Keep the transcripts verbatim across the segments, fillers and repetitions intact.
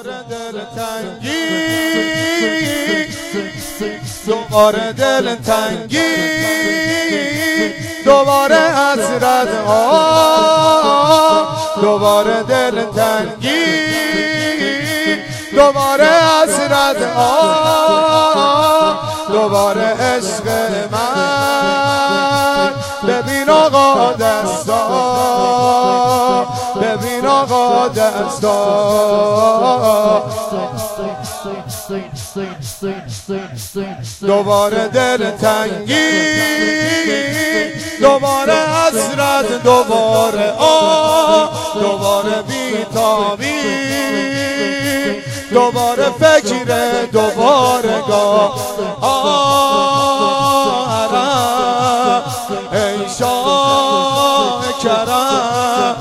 دوباره دلتنگی، دوباره دلتنگی، دوباره حسرت ها، دوباره دلتنگی، دوباره حسرت ها، دوباره عشق من. ببین آقا دستا، ببین آقا دستا، دوباره دلتنگی، دوباره حسرت، دوباره آه، دوباره بیتابی، دوباره فکر، دوباره گاه آرم. ای شاه کرم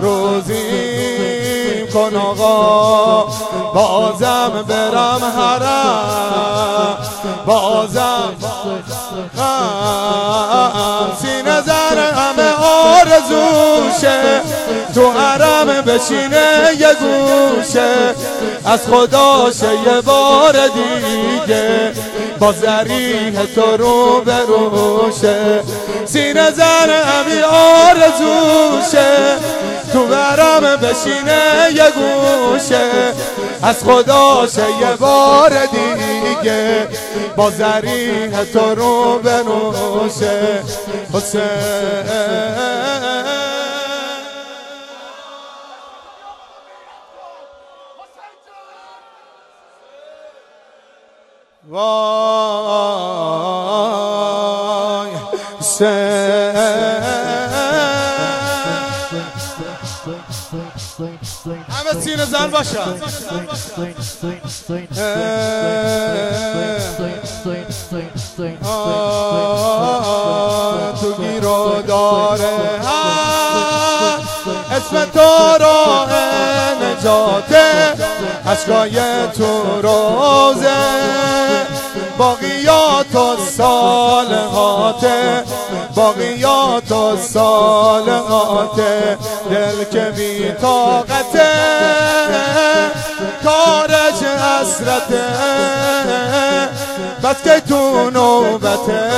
روزیم کن آقا، بازم برم حرم، بازم غم. سینه زر همه آرزوشه، تو حرم بشینه یه گوشه، از خداشه یه بار دیگه با ذریح تو رو بروشه. سینه زن همی آرزوشه، تو حرم بشینه یه گوشه، از خداشه یه بار دیگه با ذریح تو رو بروشه. حسین وای حسین، همه سینه زن باشن. تو گیرو داره اسم تو راه نجاته، اشکای تو روزه باقیات و صالحاته، باقیات و صالحاته. دل که بی طاقته کارش حسرته، بس که تو نوبته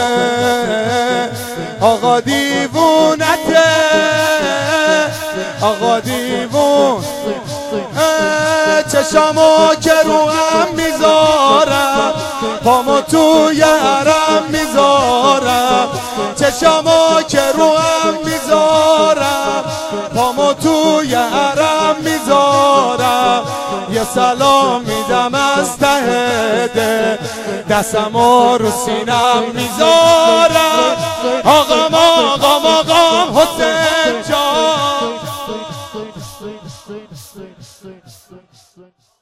آقا دیوونته، آقا دیوون. چشامو که رو هم میذارم، پامو توی حرم میذارم، چشامو که رو هم میذارم، پامو توی حرم میذارم. یه سلام میدم از ته دل، دستمو رو سینم میذارم. آقام آقام آقام حسین جان.